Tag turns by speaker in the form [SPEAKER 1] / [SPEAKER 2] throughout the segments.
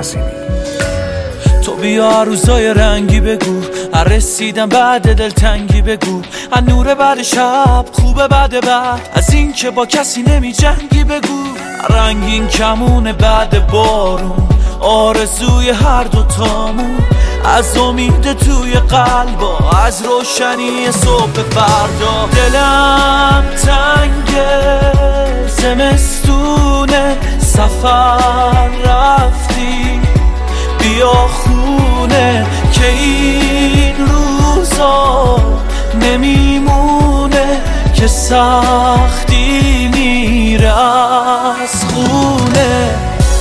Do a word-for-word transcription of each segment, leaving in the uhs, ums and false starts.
[SPEAKER 1] قاسمی.
[SPEAKER 2] تو بیا روزای رنگی بگو، رسیدم بعد دلتنگی بگو، از نور بعد شب خوبه بعد بعد، از این که با کسی نمی جنگی بگو، رنگین کمونه بعد بارون، آرزوی هر دو تامون، از امید توی قلبا، از روشنی صبح فردا. دلم تنگه زمستونه، سفر رفتی بیا خونه، که این روزا نمیمونه، که سختی میره از خونه.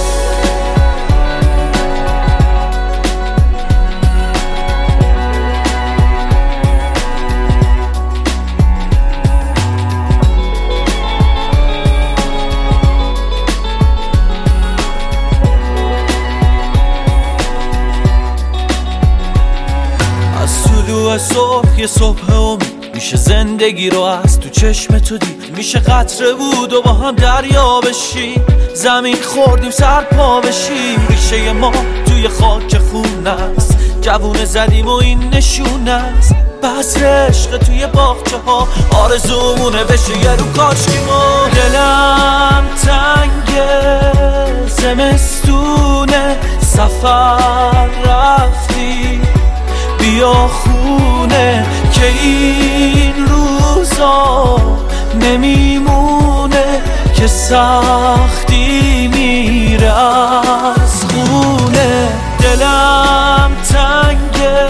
[SPEAKER 2] طلوع صبح یه صبح امید میشه زندگی رو از تو چشم تو دید، میشه قطره بود و با هم دریا بشیم، زمین خوردیم سر پا بشیم، ریشه ما توی خاک خون است، جوونه زدیم و این نشونه است، بذر عشق توی باغچه ها، آرزومونه بشه یه رو کاشکی ما. دلم تنگه زمستونه، سفر رفتی بیا خونه، که این روزا نمیمونه، که سختی میره از خونه. دلم تنگه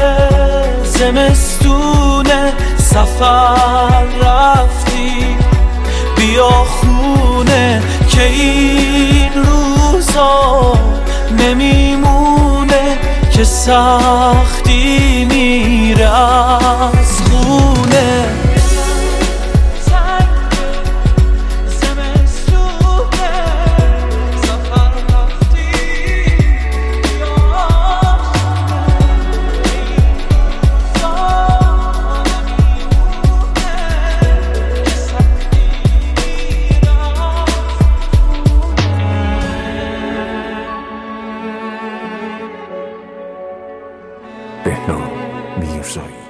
[SPEAKER 2] زمستونه، سفر رفتی بیا خونه، که این روزا نمیمونه، که سختی میره از خونه.
[SPEAKER 1] بهنام میرزایی.